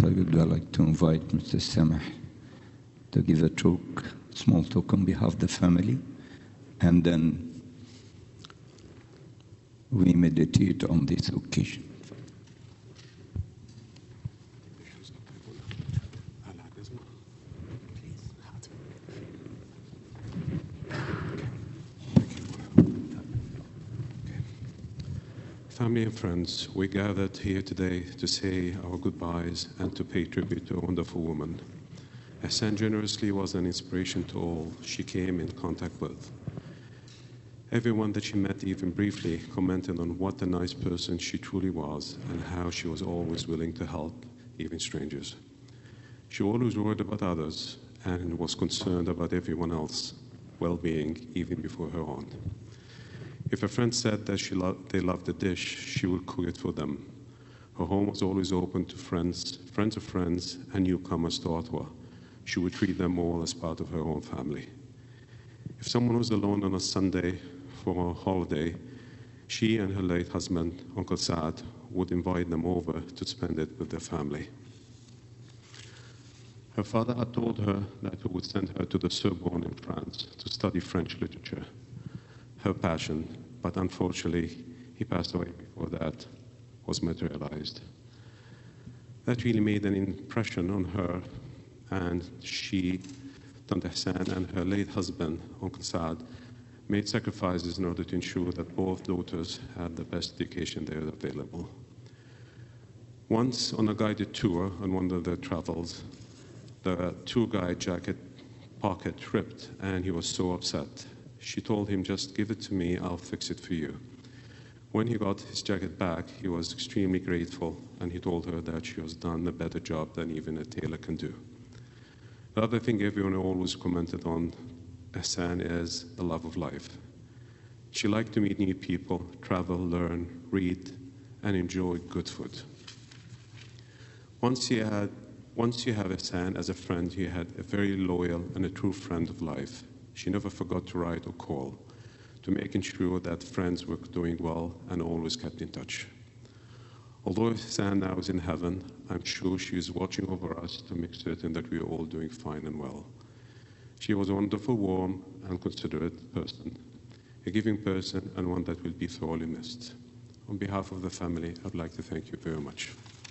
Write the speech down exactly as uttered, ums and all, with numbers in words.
I would like to invite Mister Samah to give a talk, small talk on behalf of the family, and then we meditate on this occasion. Family and friends, we gathered here today to say our goodbyes and to pay tribute to a wonderful woman. Ehsan generously was an inspiration to all she came in contact with. Everyone that she met, even briefly, commented on what a nice person she truly was and how she was always willing to help, even strangers. She always worried about others and was concerned about everyone else's well-being, even before her own. If a friend said that she lo- they loved a dish, she would cook it for them. Her home was always open to friends, friends of friends, and newcomers to Ottawa. She would treat them all as part of her own family. If someone was alone on a Sunday for a holiday, she and her late husband, Uncle Saad, would invite them over to spend it with their family. Her father had told her that he would send her to the Sorbonne in France to study French literature, her passion, but unfortunately, he passed away before that was materialized. That really made an impression on her, and she, Tante Ehsan, and her late husband, Uncle Saad, made sacrifices in order to ensure that both daughters had the best education there available. Once on a guided tour on one of their travels, the tour guide jacket pocket ripped, and he was so upset. She told him, "Just give it to me, I'll fix it for you." When he got his jacket back, he was extremely grateful, and he told her that she has done a better job than even a tailor can do. The other thing everyone always commented on Ehsan is the love of life. She liked to meet new people, travel, learn, read, and enjoy good food. Once you, had, once you have Ehsan as a friend, you had a very loyal and a true friend of life. She never forgot to write or call, to making sure that friends were doing well and always kept in touch. Although Ehsan now is in heaven, I'm sure she is watching over us to make certain that we are all doing fine and well. She was a wonderful, warm, and considerate person, a giving person, and one that will be thoroughly missed. On behalf of the family, I'd like to thank you very much.